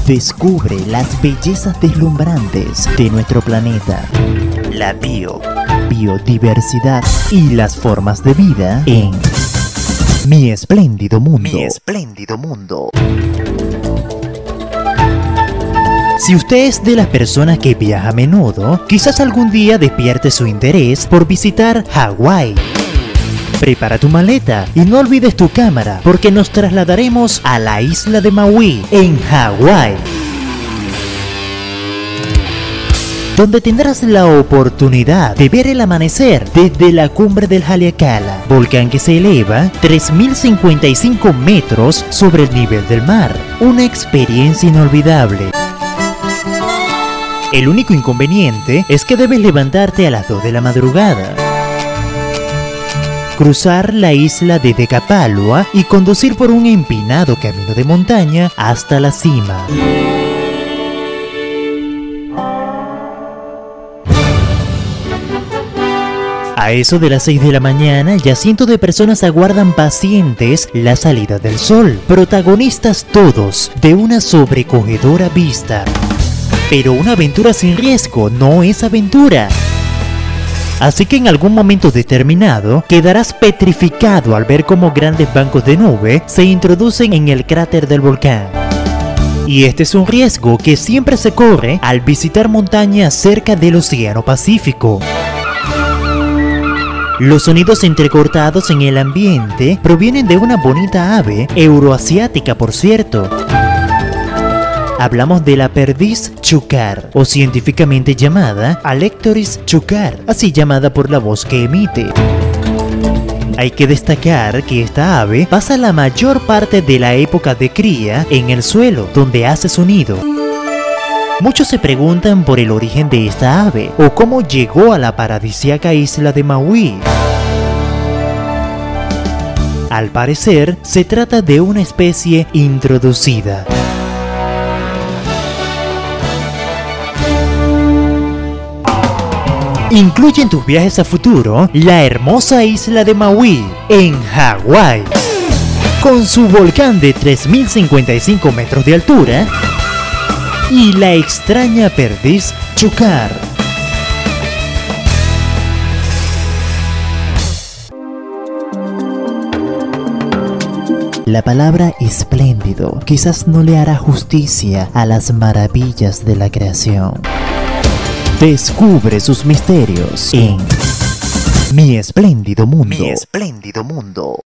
Descubre las bellezas deslumbrantes de nuestro planeta, la biodiversidad y las formas de vida en Mi Espléndido Mundo. Mi Espléndido Mundo. Si usted es de las personas que viaja a menudo, quizás algún día despierte su interés por visitar Hawái. Prepara tu maleta y no olvides tu cámara, porque nos trasladaremos a la isla de Maui, en Hawái, donde tendrás la oportunidad de ver el amanecer desde la cumbre del Haleakala, volcán que se eleva 3.055 metros sobre el nivel del mar. Una experiencia inolvidable. El único inconveniente es que debes levantarte a las 2 de la madrugada, cruzar la isla de Decapalua y conducir por un empinado camino de montaña hasta la cima. A eso de las 6 de la mañana, ya cientos de personas aguardan pacientes la salida del sol, protagonistas todos de una sobrecogedora vista. Pero una aventura sin riesgo no es aventura. Así que en algún momento determinado quedarás petrificado al ver cómo grandes bancos de nube se introducen en el cráter del volcán. Y este es un riesgo que siempre se corre al visitar montañas cerca del Océano Pacífico. Los sonidos entrecortados en el ambiente provienen de una bonita ave, euroasiática por cierto. Hablamos de la perdiz chukar, o científicamente llamada Alectoris chukar, así llamada por la voz que emite. Hay que destacar que esta ave pasa la mayor parte de la época de cría en el suelo, donde hace su nido. Muchos se preguntan por el origen de esta ave, o cómo llegó a la paradisíaca isla de Maui. Al parecer, se trata de una especie introducida. Incluye en tus viajes a futuro la hermosa isla de Maui, en Hawái, con su volcán de 3.055 metros de altura y la extraña perdiz chukar. La palabra espléndido quizás no le hará justicia a las maravillas de la creación. Descubre sus misterios en Mi Espléndido Mundo. Mi Espléndido Mundo.